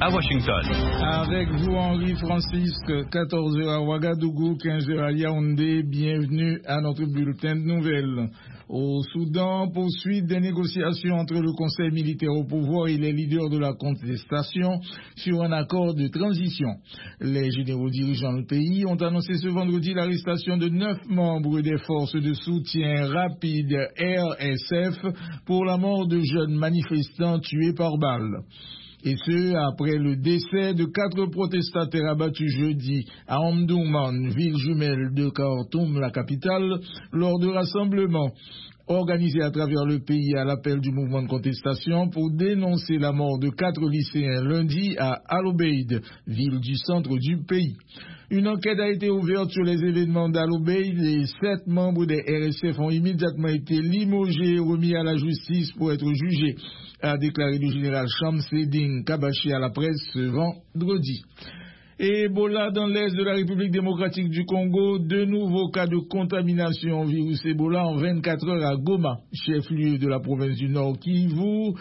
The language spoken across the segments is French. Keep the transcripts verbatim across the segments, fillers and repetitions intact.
à Washington. Avec vous, Henri Francisque, quatorze heures à Ouagadougou, quinze heures à Yaoundé. Bienvenue à notre bulletin de nouvelles. Au Soudan, poursuite des négociations entre le Conseil militaire au pouvoir et les leaders de la contestation sur un accord de transition. Les généraux dirigeants du pays ont annoncé ce vendredi l'arrestation de neuf membres des forces de soutien rapide R S F pour la mort de jeunes manifestants tués par balle. Et ce, après le décès de quatre protestataires abattus jeudi à Omdurman, ville jumelle de Khartoum, la capitale, lors de rassemblements organisés à travers le pays à l'appel du mouvement de contestation pour dénoncer la mort de quatre lycéens lundi à Al-Obeid, ville du centre du pays. Une enquête a été ouverte sur les événements d'Al-Obeid et sept membres des R S F ont immédiatement été limogés et remis à la justice pour être jugés, a déclaré le général Shamseddine Kabashi à la presse ce vendredi. Et Ebola dans l'est de la République démocratique du Congo, deux nouveaux cas de contamination au virus Ebola en vingt-quatre heures à Goma, chef-lieu de la province du Nord Kivu,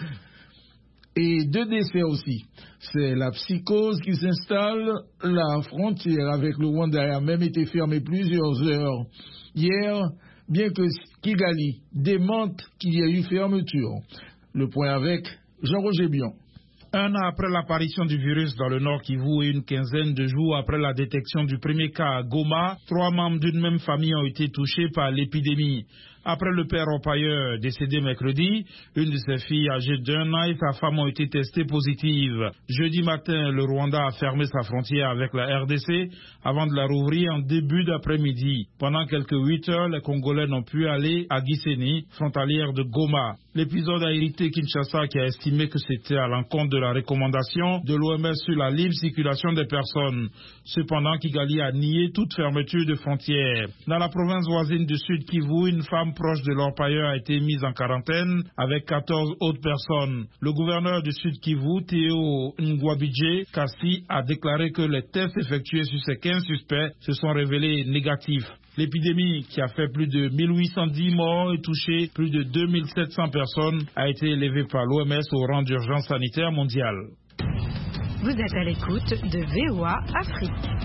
et deux décès aussi. C'est la psychose qui s'installe. La frontière avec le Rwanda a même été fermée plusieurs heures hier, bien que Kigali démente qu'il y ait eu fermeture. Le point avec Jean-Roger Bion. Un an après l'apparition du virus dans le Nord Kivu et une quinzaine de jours après la détection du premier cas à Goma, trois membres d'une même famille ont été touchés par l'épidémie. Après le père orpailleur décédé mercredi, une de ses filles âgée d'un an et sa femme ont été testées positives. Jeudi matin, le Rwanda a fermé sa frontière avec la R D C avant de la rouvrir en début d'après-midi. Pendant quelques huit heures, les Congolais n'ont pu aller à Gisenyi, frontalière de Goma. L'épisode a irrité Kinshasa qui a estimé que c'était à l'encontre de la recommandation de l'O M S sur la libre circulation des personnes. Cependant, Kigali a nié toute fermeture de frontières. Dans la province voisine du Sud Kivu, une femme proche de l'orpailleur a été mise en quarantaine avec quatorze autres personnes. Le gouverneur du Sud Kivu, Théo Ngwabidje Kassi, a déclaré que les tests effectués sur ces quinze suspects se sont révélés négatifs. L'épidémie, qui a fait plus de mille huit cent dix morts et touché plus de deux mille sept cents personnes, a été élevée par l'O M S au rang d'urgence sanitaire mondiale. Vous êtes à l'écoute de V O A Afrique.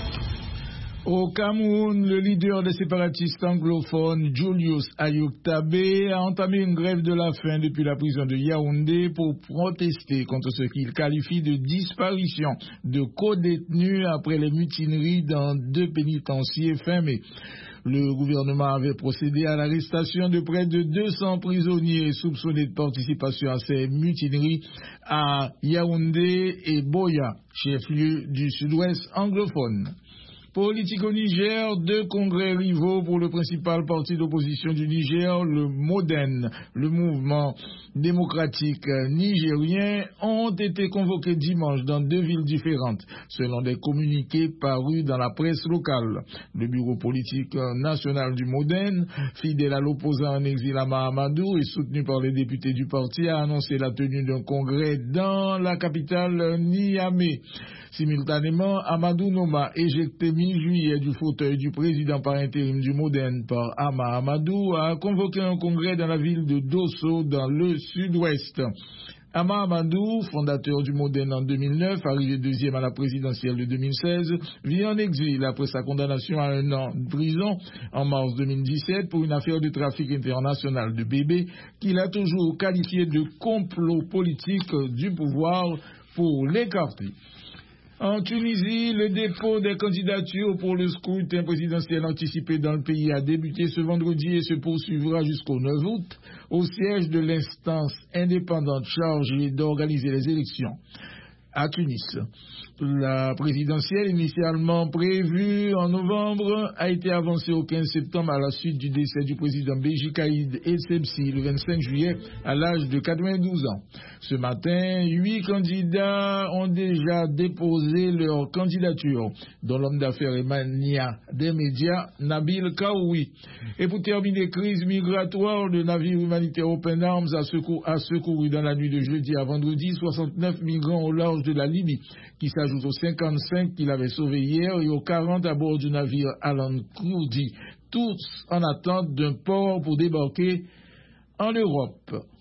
Au Cameroun, le leader des séparatistes anglophones, Julius Ayuk-Tabé, a entamé une grève de la faim depuis la prison de Yaoundé pour protester contre ce qu'il qualifie de disparition de co-détenus après les mutineries dans deux pénitenciers fin mai. Le gouvernement avait procédé à l'arrestation de près de deux cents prisonniers soupçonnés de participation à ces mutineries à Yaoundé et Boya, chef-lieu du sud-ouest anglophone. Politique au Niger, deux congrès rivaux pour le principal parti d'opposition du Niger, le MODEN, le mouvement démocratique nigérien, ont été convoqués dimanche dans deux villes différentes, selon des communiqués parus dans la presse locale. Le bureau politique national du MODEN, fidèle à l'opposant en exil Ama Amadou et soutenu par les députés du parti, a annoncé la tenue d'un congrès dans la capitale Niamey. Simultanément, Amadou Noma, éjecté mi-juillet du fauteuil du président par intérim du MODEN par Ama Amadou, a convoqué un congrès dans la ville de Dosso, dans le sud-ouest. Ama Amadou, fondateur du MODEN en deux mille neuf, arrivé deuxième à la présidentielle de deux mille seize, vit en exil après sa condamnation à un an de prison en mars deux mille dix-sept pour une affaire de trafic international de bébés qu'il a toujours qualifié de complot politique du pouvoir pour l'écarter. En Tunisie, le dépôt des candidatures pour le scrutin présidentiel anticipé dans le pays a débuté ce vendredi et se poursuivra jusqu'au neuf août au siège de l'instance indépendante chargée d'organiser les élections à Tunis. La présidentielle, initialement prévue en novembre, a été avancée au quinze septembre à la suite du décès du président Béji Caïd Essebsi le vingt-cinq juillet à l'âge de quatre-vingt-douze ans. Ce matin, huit candidats ont déjà déposé leur candidature, dont l'homme d'affaires et mania des médias, Nabil Kaoui. Et pour terminer, crise migratoire, le navire humanitaire Open Arms a, secouru, a secouru dans la nuit de jeudi à vendredi soixante-neuf migrants au large de la Libye, qui s'ajoute aux cinquante-cinq qu'il avait sauvés hier et aux quarante à bord du navire Alan Kurdi, tous en attente d'un port pour débarquer en Europe.